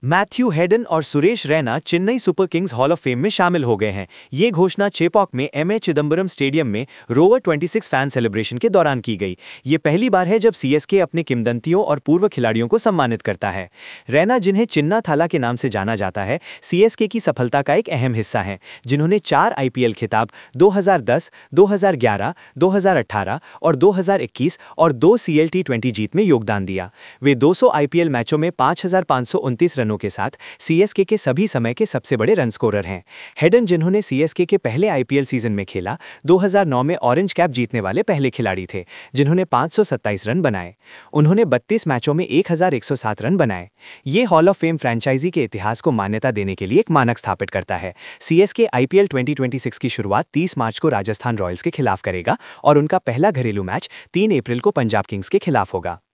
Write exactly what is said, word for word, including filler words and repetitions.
Matthew Hayden और Suresh Raina Chennai Super Kings hall of fame में शामिल हो गए हैं। ये घोषणा चेपॉक में एम ए चिदम्बरम स्टेडियम में रोवर छब्बीस फैन सेलिब्रेशन के दौरान की गई। ये पहली बार है जब सीएसके अपने किंवदंतियों और पूर्व खिलाड़ियों को सम्मानित करता है। रैना, जिन्हें चिन्ना थाला के नाम से जाना जाता है, सीएसके की सफलता का एक अहम हिस्सा हैं, जिन्होंने चार आईपीएल खिताब दो हज़ार दस, दो हज़ार ग्यारह, दो हज़ार अठारह और दो हज़ार इक्कीस और दो सीएल टी ट्वेंटी जीत में योगदान दिया। वे दो सौ आईपीएल मैचों में पाँच हज़ार पाँच सौ उनतीस रनों के साथ सीएसके के सभी समय के सबसे बड़े रन स्कोरर हैं। हेडन, जिन्होंने सीएसके के पहले आईपीएल सीजन में खेला, दो हज़ार नौ में ऑरेंज कैप जीतने वाले पहले खिलाड़ी थे, जिन्होंने पाँच सौ सत्ताईस रन बनाए। उन्होंने बत्तीस मैचों में एक हज़ार एक सौ सात रन बनाए। ये हॉल ऑफ फेम फ्रेंचाइजी के इतिहास को मान्यता देने के लिए एक मानक स्थापित करता है। सीएसके आईपीएल दो हज़ार छब्बीस की शुरुआत तीस मार्च को राजस्थान रॉयल्स के खिलाफ करेगा और उनका पहला घरेलू मैच तीन अप्रैल को पंजाब किंग्स के खिलाफ होगा।